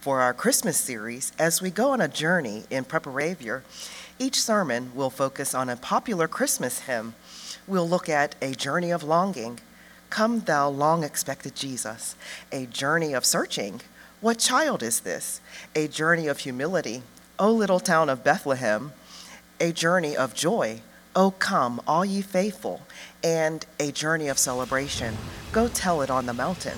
For our Christmas series, as we go on a journey in preparation, each sermon will focus on a popular Christmas hymn. We'll look at A Journey of Longing, Come Thou Long-Expected Jesus, A Journey of Searching, What Child Is This? A Journey of Humility, O Little Town of Bethlehem, A Journey of Joy, O Come, All Ye Faithful, and A Journey of Celebration, Go Tell It on the Mountain.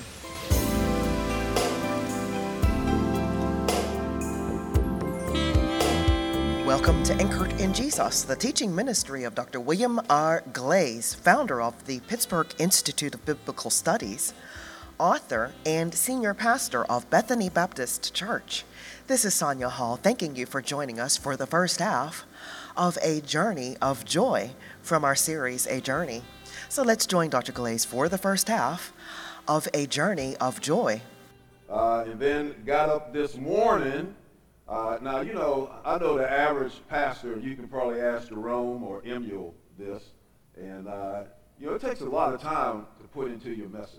Welcome to Anchored in Jesus, the teaching ministry of Dr. William R. Glaze, founder of the Pittsburgh Institute of Biblical Studies, author and senior pastor of Bethany Baptist Church. This is Sonia Hall, thanking you for joining us for the first half of A Journey of Joy from our series, A Journey. So let's join Dr. Glaze for the first half of A Journey of Joy. And then got up this morning. Now, I know the average pastor, you can probably ask Jerome or Emil this, and, it takes a lot of time to put into your message.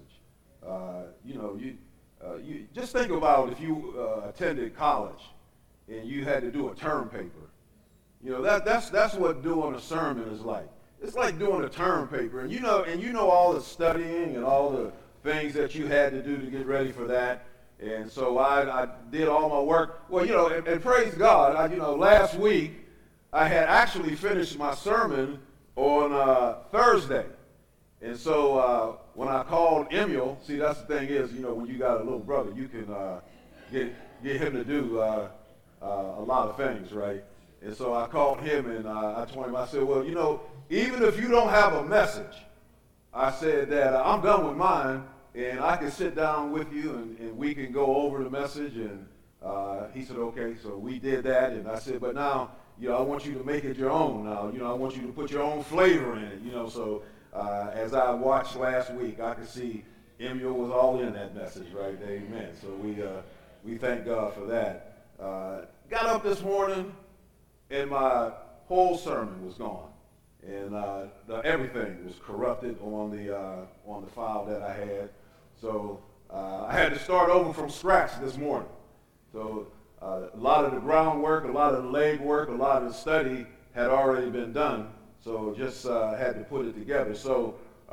You just think about if you attended college and you had to do a term paper. That's what doing a sermon is like. It's like doing a term paper, and you know all the studying and all the things that you had to do to get ready for that. And so I did all my work. Well, and praise God, last week I had actually finished my sermon on Thursday. And so when I called Emil, see, that's the thing is, when you got a little brother, you can get him to do a lot of things, right? And so I called him and I told him, I said, well, even if you don't have a message, I said that I'm done with mine. And I can sit down with you and we can go over the message. And he said, okay. So we did that. And I said, but now, I want you to make it your own now. I want you to put your own flavor in it. So as I watched last week, I could see Emil was all in that message, right? Amen. So we thank God for that. Got up this morning and my whole sermon was gone. And everything was corrupted on the file that I had. So I had to start over from scratch this morning. So a lot of the groundwork, a lot of the leg work, a lot of the study had already been done. So just had to put it together. So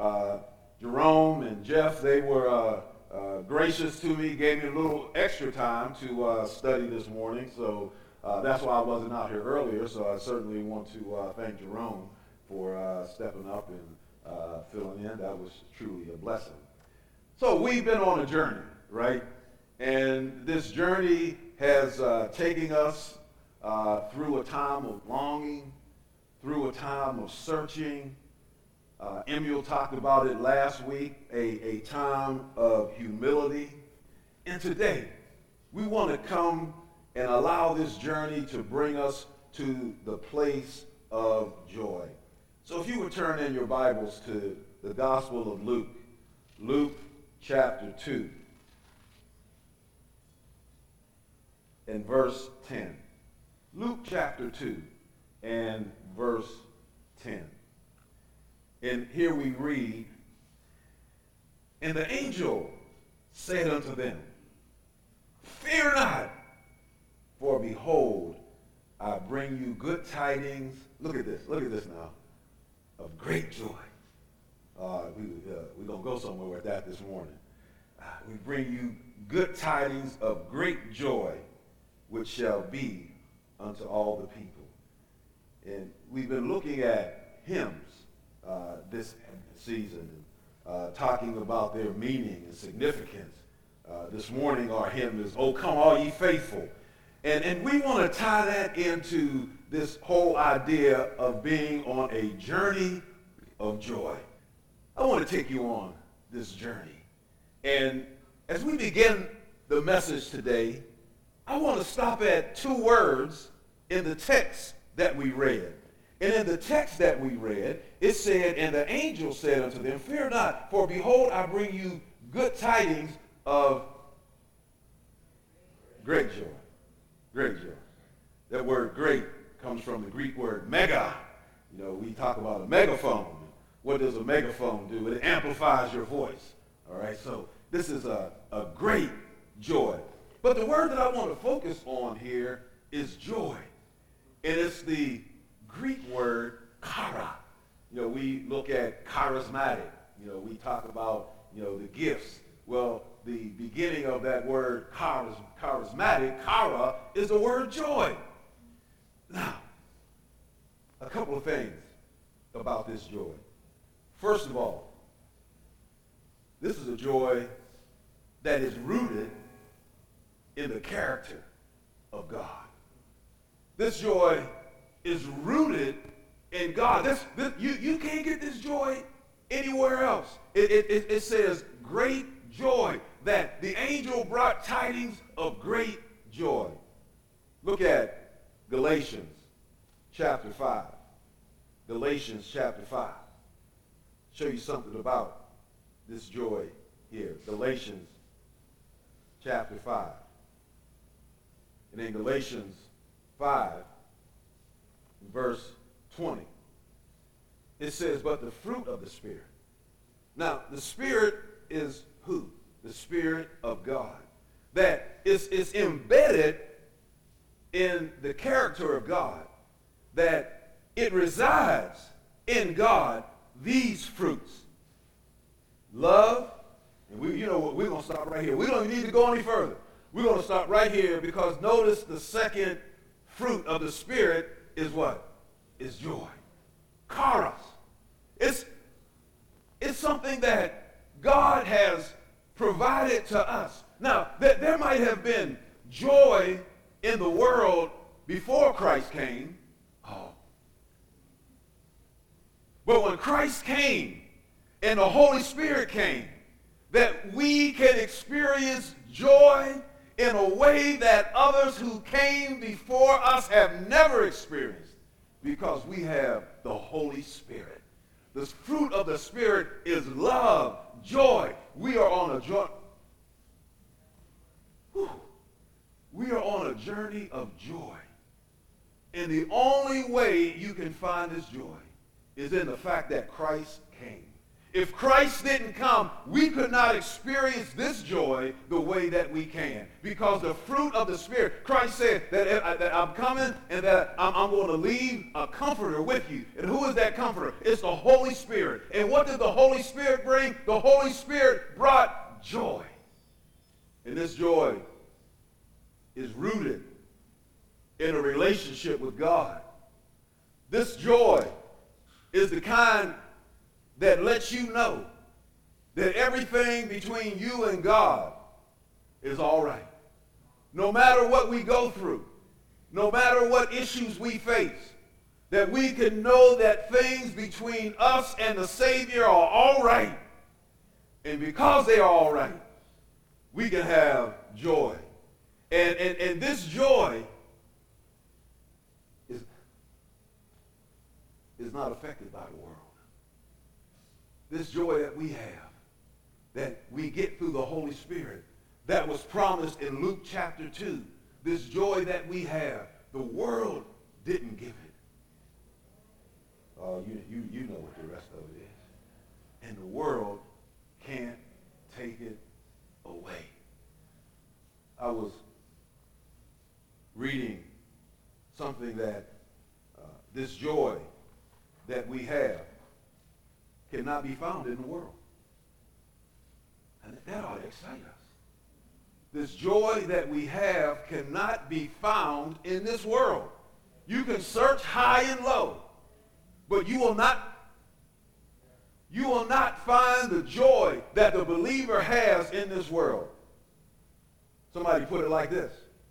Jerome and Jeff, they were gracious to me, gave me a little extra time to study this morning. So that's why I wasn't out here earlier. So I certainly want to thank Jerome for stepping up and filling in. That was truly a blessing. So we've been on a journey, right? And this journey has taken us through a time of longing, through a time of searching. Emil talked about it last week, a time of humility. And today, we want to come and allow this journey to bring us to the place of joy. So if you would turn in your Bibles to the Gospel of Luke, Luke chapter 2, and verse 10. Luke chapter 2 and verse 10. And here we read, and the angel said unto them, Fear not, for behold, I bring you good tidings. Look at this now. Of great joy. We're going to go somewhere with that this morning. We bring you good tidings of great joy, which shall be unto all the people. And we've been looking at hymns this season, talking about their meaning and significance. This morning our hymn is, O Come All Ye Faithful. And we want to tie that into this whole idea of being on a journey of joy. I want to take you on this journey. And as we begin the message today, I want to stop at two words in the text that we read. And in the text that we read, it said, and the angel said unto them, Fear not, for behold, I bring you good tidings of great joy. Great joy. That word great comes from the Greek word mega. We talk about a megaphone. What does a megaphone do? It amplifies your voice. All right, so this is a great joy. But the word that I want to focus on here is joy. And it's the Greek word chara. We look at charismatic. We talk about, the gifts. Well, the beginning of that word charismatic, chara, is the word joy. Now, a couple of things about this joy. First of all, this is a joy that is rooted in the character of God. This joy is rooted in God. You can't get this joy anywhere else. It says great joy, that the angel brought tidings of great joy. Look at Galatians chapter 5. Galatians chapter 5. Show you something about this joy here. Galatians chapter 5. And in Galatians 5, verse 20, it says, but the fruit of the Spirit. Now, the Spirit is who? The Spirit of God. That is embedded in the character of God. That it resides in God, these fruits. Love, and we're going to stop right here. We don't need to go any further. We're going to stop right here because notice the second fruit of the Spirit is what? Is joy. Charis. It's something that God has provided to us. Now, there might have been joy in the world before Christ came. But when Christ came and the Holy Spirit came, that we can experience joy in a way that others who came before us have never experienced, because we have the Holy Spirit. The fruit of the Spirit is love, joy. We are on a joy. We are on a journey of joy. And the only way you can find this joy is in the fact that Christ came. If Christ didn't come, we could not experience this joy the way that we can. Because the fruit of the Spirit, Christ said that I'm coming and that I'm going to leave a comforter with you. And who is that comforter? It's the Holy Spirit. And what did the Holy Spirit bring? The Holy Spirit brought joy. And this joy is rooted in a relationship with God. This joy is the kind that lets you know that everything between you and God is all right. No matter what we go through, no matter what issues we face, that we can know that things between us and the Savior are all right. And because they are all right, we can have joy. And this joy is not affected by the world. This joy that we have, that we get through the Holy Spirit, that was promised in Luke chapter 2, this joy that we have, the world didn't give it. Oh, you know what the rest of it is. And the world can't take it away. I was reading something that this joy that we have cannot be found in the world. And that ought to excite us. This joy that we have cannot be found in this world. You can search high and low, but you will not find the joy that the believer has in this world. Somebody put it like this: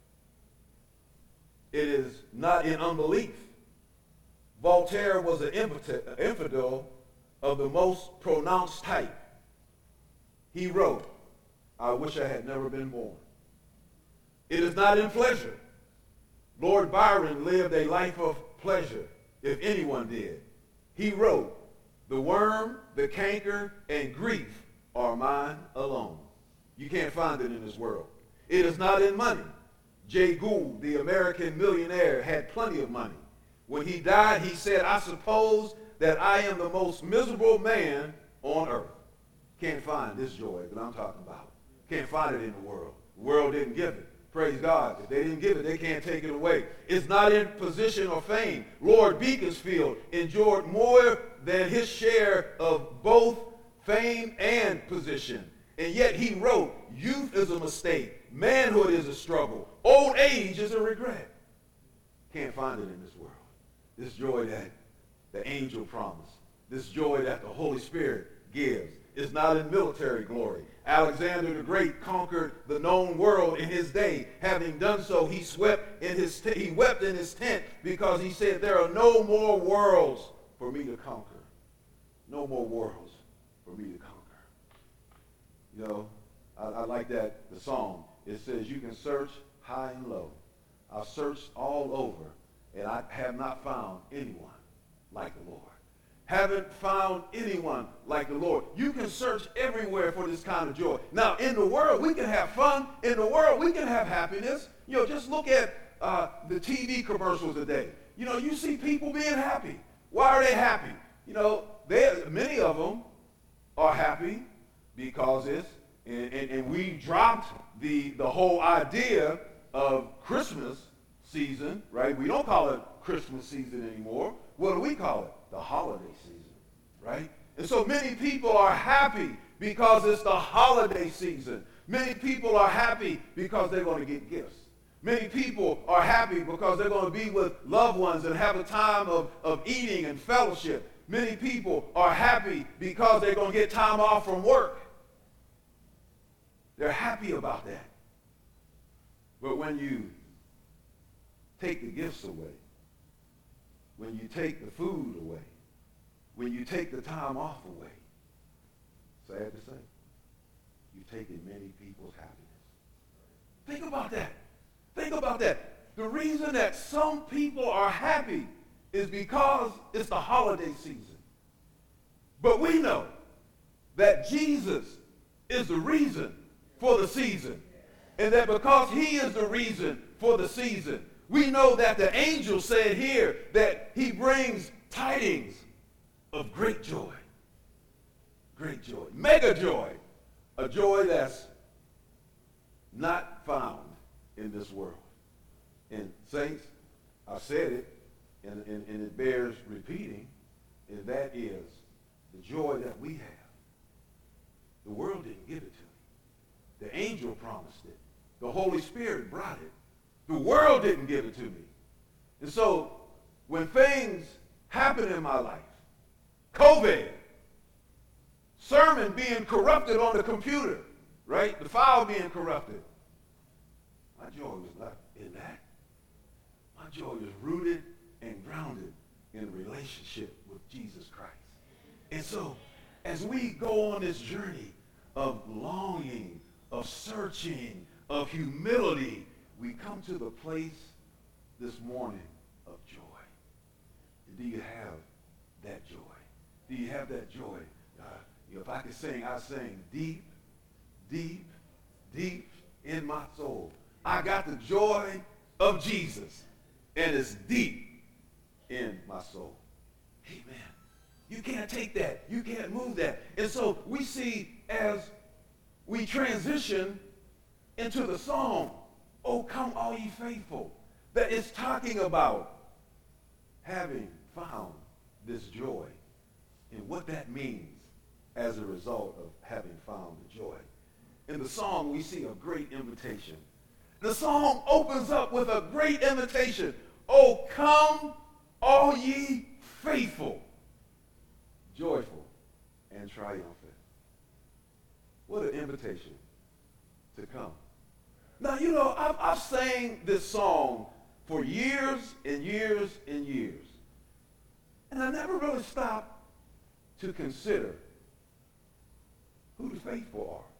it is not in unbelief. Voltaire was an infidel of the most pronounced type. He wrote, "I wish I had never been born." It is not in pleasure. Lord Byron lived a life of pleasure, if anyone did. He wrote, "The worm, the canker, and grief are mine alone." You can't find it in this world. It is not in money. Jay Gould, the American millionaire, had plenty of money. When he died, he said, "I suppose that I am the most miserable man on earth." Can't find this joy that I'm talking about. Can't find it in the world. The world didn't give it. Praise God. If they didn't give it, they can't take it away. It's not in position or fame. Lord Beaconsfield enjoyed more than his share of both fame and position. And yet he wrote, youth is a mistake. Manhood is a struggle. Old age is a regret. Can't find it in this world. This joy that the angel promised. This joy that the Holy Spirit gives. Is not in military glory. Alexander the Great conquered the known world in his day. Having done so, he wept in his tent because he said, there are no more worlds for me to conquer. No more worlds for me to conquer. You know, I like that, the song. It says, you can search high and low. I've searched all over, and I have not found anyone like the Lord. Haven't found anyone like the Lord. You can search everywhere for this kind of joy. Now, in the world, we can have fun. In the world, we can have happiness. You know, just look at the TV commercials today. You know, you see people being happy. Why are they happy? You know, many of them are happy because and we dropped the whole idea of Christmas season, right? We don't call it Christmas season anymore. What do we call it? The holiday season, right? And so many people are happy because it's the holiday season. Many people are happy because they're going to get gifts. Many people are happy because they're going to be with loved ones and have a time of eating and fellowship. Many people are happy because they're going to get time off from work. They're happy about that. But when you take the gifts away, when you take the food away, when you take the time off away, sad to say, you've taken many people's happiness. Think about that. Think about that. The reason that some people are happy is because it's the holiday season. But we know that Jesus is the reason for the season. And that because he is the reason for the season, we know that the angel said here that he brings tidings of great joy. Great joy. Mega joy. A joy that's not found in this world. And saints, I said it, and it bears repeating, and that is the joy that we have. The world didn't give it to me. The angel promised it. The Holy Spirit brought it. The world didn't give it to me. And so when things happen in my life, COVID, sermon being corrupted on the computer, right? The file being corrupted. My joy was not in that. My joy is rooted and grounded in a relationship with Jesus Christ. And so as we go on this journey of longing, of searching, of humility, we come to the place this morning of joy. And do you have that joy? Do you have that joy? If I could sing, I sing deep, deep, deep in my soul. I got the joy of Jesus, and it's deep in my soul. Amen. You can't take that. You can't move that. And so we see as we transition into the song, "Oh, come all ye faithful," that it's talking about having found this joy and what that means as a result of having found the joy. In the song, we see a great invitation. The song opens up with a great invitation. "Oh, come all ye faithful, joyful and triumphant." What an invitation to come. Now, you know, I've sang this song for years and years and years. And I never really stopped to consider who the faithful are.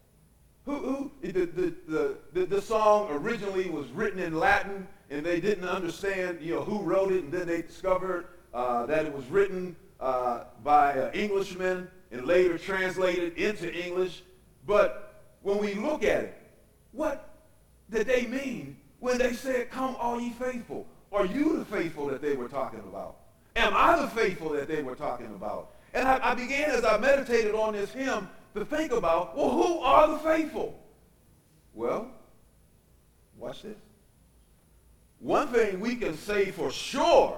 The song originally was written in Latin, and they didn't understand, who wrote it, and then they discovered that it was written by an Englishman and later translated into English. But when we look at it, what did they mean when they said, "Come all ye faithful"? Are you the faithful that they were talking about? Am I the faithful that they were talking about? And I began, as I meditated on this hymn, to think about, well, who are the faithful? Well, Watch this. One thing we can say for sure,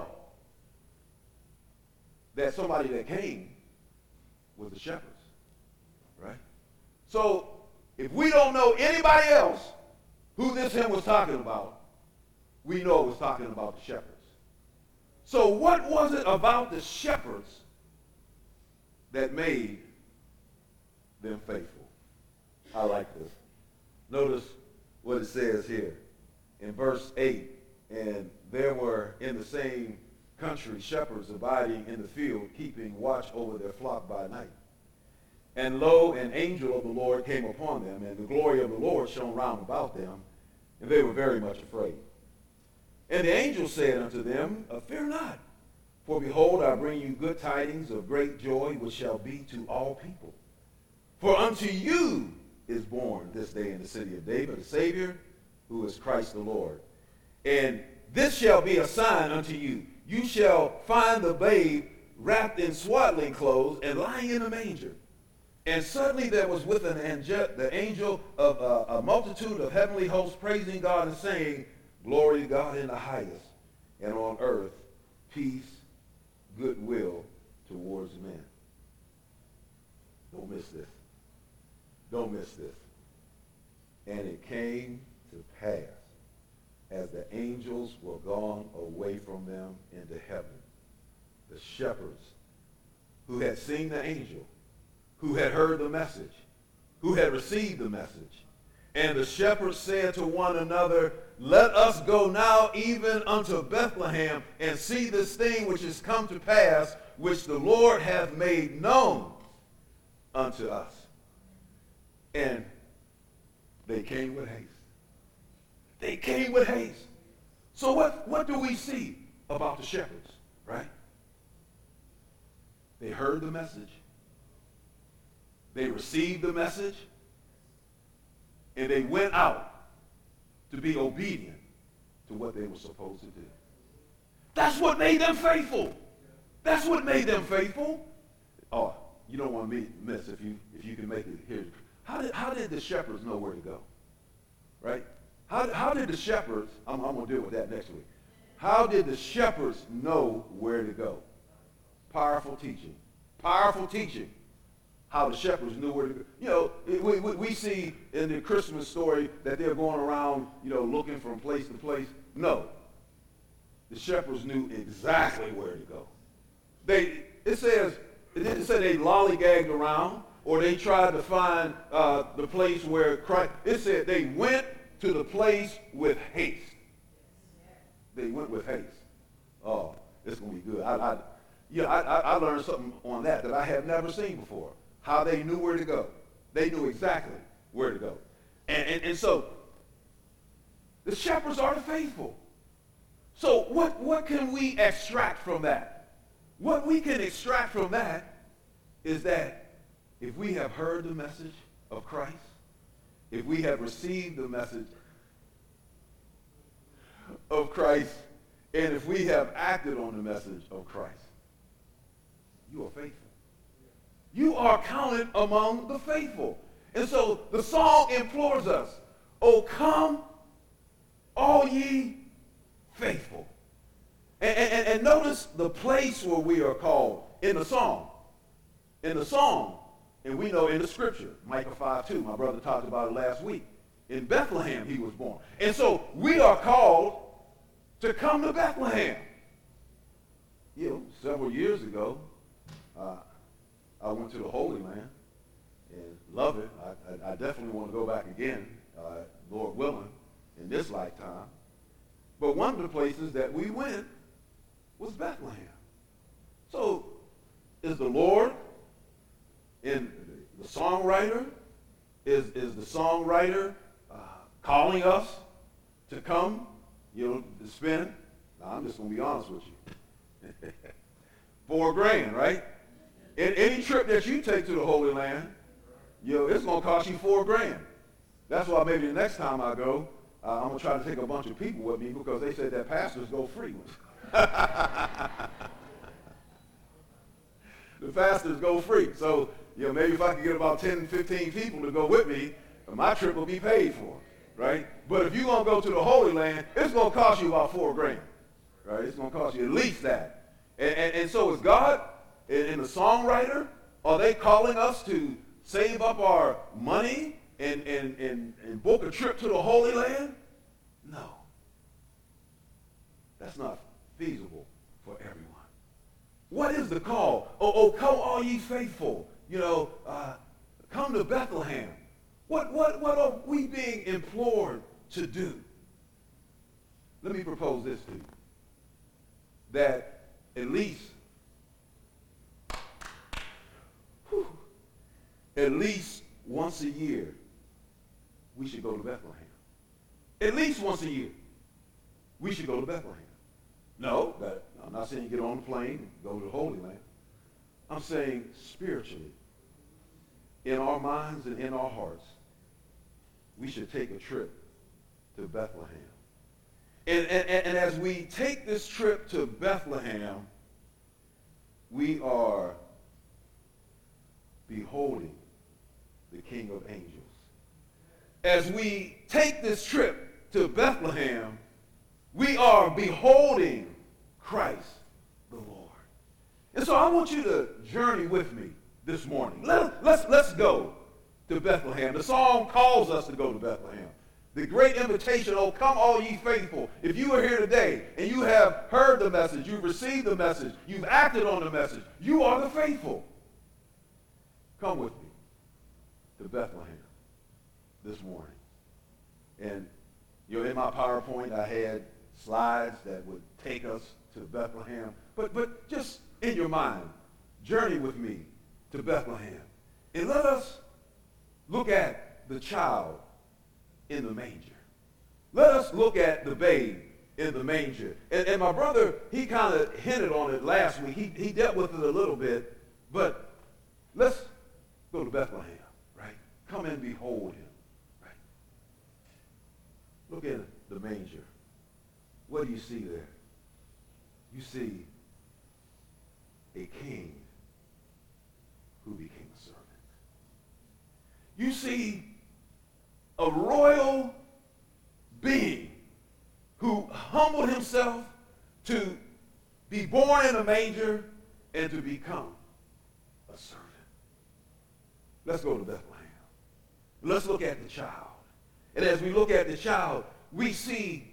that somebody that came was the shepherds, right? So if we don't know anybody else who this hymn was talking about, we know it was talking about the shepherds. So what was it about the shepherds that made them faithful? I like this. Notice what it says here in verse 8. And there were in the same country shepherds abiding in the field, keeping watch over their flock by night. And lo, an angel of the Lord came upon them, and the glory of the Lord shone round about them, and they were very much afraid. And the angel said unto them, Fear not, for behold, I bring you good tidings of great joy, which shall be to all people. For unto you is born this day in the city of David a Savior, who is Christ the Lord. And this shall be a sign unto you. You shall find the babe wrapped in swaddling clothes and lying in a manger. And suddenly there was with the angel of a multitude of heavenly hosts praising God and saying, Glory to God in the highest, and on earth peace, goodwill towards men. Don't miss this. Don't miss this. And it came to pass, as the angels were gone away from them into heaven, the shepherds who had seen the angel, who had heard the message, who had received the message, and the shepherds said to one another, Let us go now even unto Bethlehem, and see this thing which is come to pass, which the Lord hath made known unto us. And they came with haste. They came with haste. So what do we see about the shepherds, right? They heard the message. They received the message. And they went out to be obedient to what they were supposed to do. That's what made them faithful. That's what made them faithful. Oh, you don't want to miss if you can make it here. How did the shepherds know where to go? Right? How did the shepherds, I'm going to deal with that next week. How did the shepherds know where to go? Powerful teaching. Powerful teaching. How the shepherds knew where to go. You know, we see in the Christmas story that they're going around, looking from place to place. No. The shepherds knew exactly where to go. It didn't say they lollygagged around or they tried to find the place where Christ. It said they went to the place with haste. They went with haste. Oh, it's going to be good. I learned something on that I had never seen before. How they knew where to go. They knew exactly where to go. And so the shepherds are the faithful. So what can we extract from that? What we can extract from that is that if we have heard the message of Christ, if we have received the message of Christ, and if we have acted on the message of Christ, you are faithful. You are counted among the faithful. And so the song implores us, Oh, come, all ye faithful. And notice the place where we are called in the song. In the song, and we know in the scripture, Micah 5:2, my brother talked about it last week. In Bethlehem he was born. And so we are called to come to Bethlehem. Several years ago, I went to the Holy Land and love it. I definitely want to go back again, Lord willing, in this lifetime. But one of the places that we went was Bethlehem. So is the Lord and the songwriter, is the songwriter calling us to come, to spend? Now, I'm just going to be honest with you. $4,000, right? Any trip that you take to the Holy Land, it's going to cost you $4,000. That's why maybe the next time I go, I'm going to try to take a bunch of people with me because they said that pastors go free. The pastors go free. So, maybe if I could get about 10, 15 people to go with me, my trip will be paid for. right? But if you're going to go to the Holy Land, it's going to cost you about $4,000, right? It's going to cost you at least that. And so is God and the songwriter, are they calling us to save up our money and book a trip to the Holy Land? No. That's not feasible for everyone. What is the call? Oh, come all ye faithful. Come to Bethlehem. What are we being implored to do? Let me propose this to you. That at least once a year, we should go to Bethlehem. At least once a year, we should go to Bethlehem. No, I'm not saying you get on the plane and go to the Holy Land. I'm saying spiritually, in our minds and in our hearts, we should take a trip to Bethlehem. And as we take this trip to Bethlehem, we are beholding the King of Angels. As we take this trip to Bethlehem, we are beholding Christ the Lord. And so I want you to journey with me this morning. Let's go to Bethlehem. The song calls us to go to Bethlehem. The great invitation, oh, come all ye faithful. If you are here today and you have heard the message, you've received the message, you've acted on the message, you are the faithful. Come with me to Bethlehem this morning. And in my PowerPoint, I had slides that would take us to Bethlehem. But just in your mind, journey with me to Bethlehem. And let us look at the child in the manger. Let us look at the babe in the manger. And my brother, he kind of hinted on it last week. He dealt with it a little bit. But let's go to Bethlehem, right? Come and behold him, right? Look at the manger. What do you see there? You see a king who became a servant. You see a royal being who humbled himself to be born in a manger and to become a servant. Let's go to Bethlehem. Let's look at the child. And as we look at the child, we see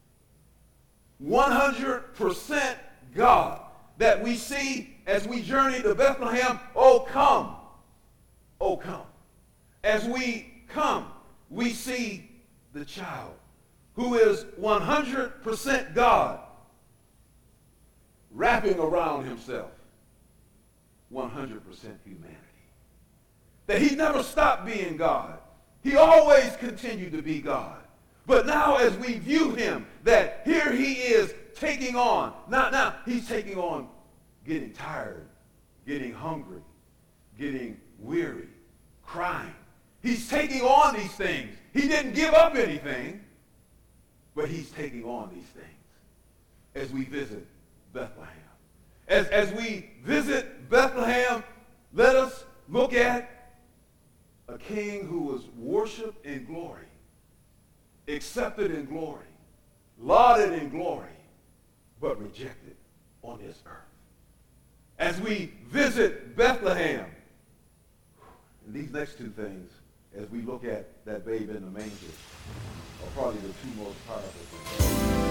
100% God that we see as we journey to Bethlehem. Oh, come. Oh, come. As we come, we see the child who is 100% God wrapping around himself 100% humanity. That he never stopped being God. He always continued to be God. But now as we view him, that here he is taking on, now he's taking on getting tired, getting hungry, getting weary, crying. He's taking on these things. He didn't give up anything, but he's taking on these things as we visit Bethlehem. As we visit Bethlehem, let us look at a king who was worshiped in glory, accepted in glory, lauded in glory, but rejected on this earth. As we visit Bethlehem, and these next two things, as we look at that babe in the manger, are probably the two most powerful things.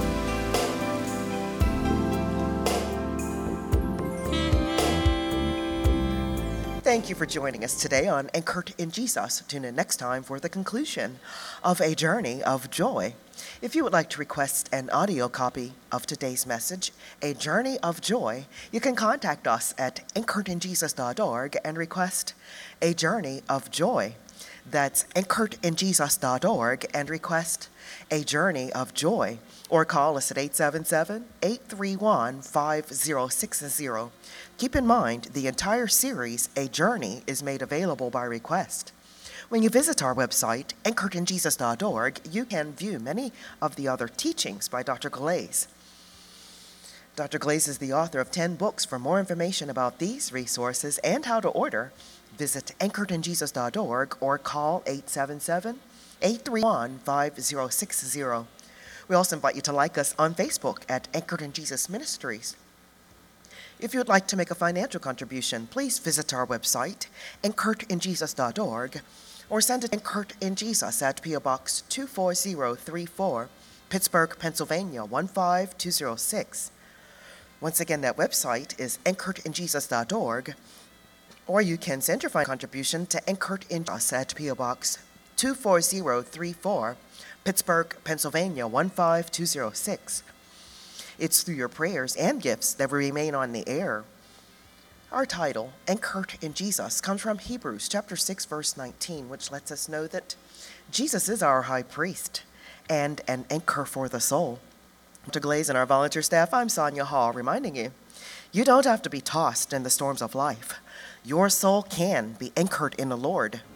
Thank you for joining us today on Anchored in Jesus. Tune in next time for the conclusion of A Journey of Joy. If you would like to request an audio copy of today's message, A Journey of Joy, you can contact us at anchoredinjesus.org and request A Journey of Joy. That's anchoredinjesus.org and request A Journey of Joy, or call us at 877-831-5060. Keep in mind, the entire series, A Journey, is made available by request. When you visit our website, anchoredinjesus.org, you can view many of the other teachings by Dr. Glaze. Dr. Glaze is the author of 10 books. For more information about these resources and how to order, visit anchoredinjesus.org or call 831-5060. We also invite you to like us on Facebook at Anchored in Jesus Ministries. If you would like to make a financial contribution, please visit our website, anchoredinjesus.org, or send it to Anchored in Jesus at P.O. Box 24034, Pittsburgh, Pennsylvania 15206. Once again, that website is anchoredinjesus.org, or you can send your financial contribution to Anchored in Jesus at P.O. Box 24034, Pittsburgh, Pennsylvania 15206. It's through your prayers and gifts that we remain on the air. Our title, Anchored in Jesus, comes from Hebrews chapter 6, verse 19, which lets us know that Jesus is our high priest and an anchor for the soul. To Glaze and our volunteer staff, I'm Sonia Hall, reminding you, you don't have to be tossed in the storms of life. Your soul can be anchored in the Lord